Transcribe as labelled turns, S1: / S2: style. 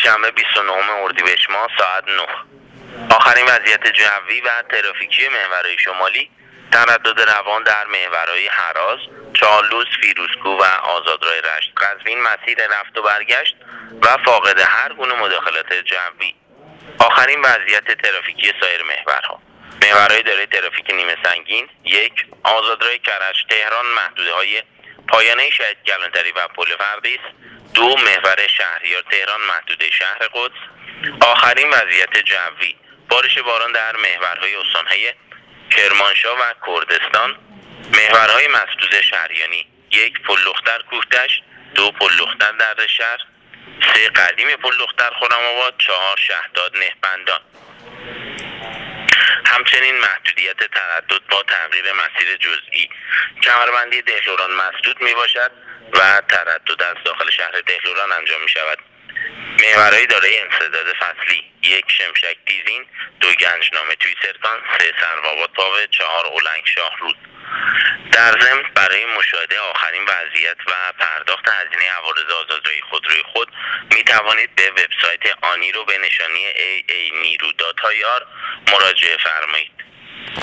S1: شنبه 29 اردیبهشت ماه ساعت 9. آخرین وضعیت جوی و ترافیکی محورهای شمالی: تردد روان در محورهای هراز، چالوس، فیروزکوه و آزادراه رشت، قزوین مسیر رفت و برگشت و فاقد هر گونه مداخلات جوی. آخرین وضعیت ترافیکی سایر محورهای دارای ترافیک نیمه سنگین: 1. آزادراه کرج تهران محدوده‌های پایانه شهید کلانتری و پل فردیس. 2. محور شهریار تهران محدوده شهر قدس. آخرین وضعیت جوی: بارش باران در محورهای استانهای کرمانشاه و کردستان. محورهای مسدود شهریانی: 1. پل‌لختر کوهتش. 2. پل‌لختر دردشهر. 3. قدیم پل‌لختر خرم‌آباد. 4. شهداد نهبندان. همچنین محدودیت تردد با تغییر مسیر جزئی: کمربندی دهلوران مسدود می باشد و تردد از داخل شهر دهلوران انجام می شود. محورهای دارای انسداد فصلی: 1. شمشک دیزین. 2. گنجنامه تویسرتان. 3. سروآباد پاوه. 4. اولنگ شاهرود. در ضمن برای مشاهده آخرین وضعیت و پرداخت هزینه عوارض آزادراه خودروی خود می توانید به وبسایت آنیرو به نشانی AA Niro.ir مراجعه فرمایید.